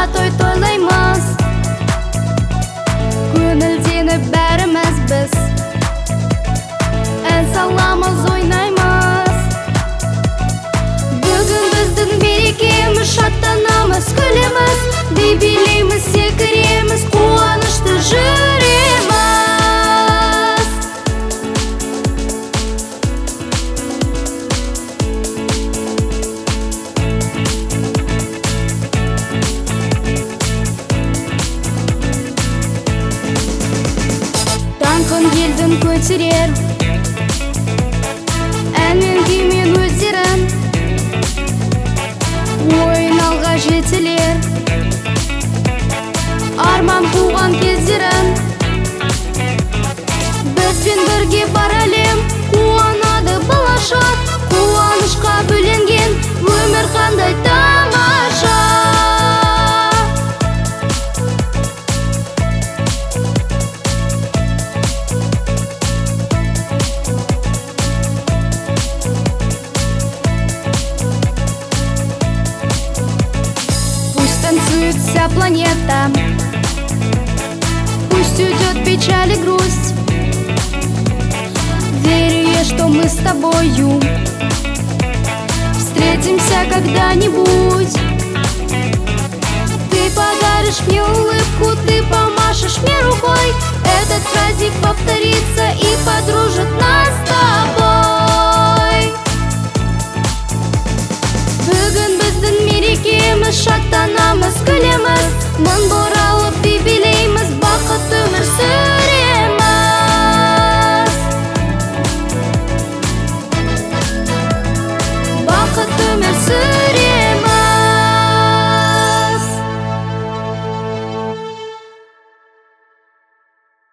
той тойлаймыз, көңілденіп бәріміз біз. Ән саламыз, ойнаймыз. Бүгін біздің мерекеміз, шаттанамыз, күлеміз, би билейміз, секіреміз, қуанышты жүреміз. Даңқын елдің көтерер, әнмен күймен өздерін, ойын алға жетелер, арман қуған кездерін. Бізбен бірге бар әлем, қуанады болашақ, қуанышқа бөленген өмір қандай тамаша. Танцует вся планета, пусть уйдет печаль и грусть. Верю я, что мы с тобою встретимся когда-нибудь. Ты подаришь мне улыбку, ты помашешь мне рукой. Этот праздник повторится и подружит нас.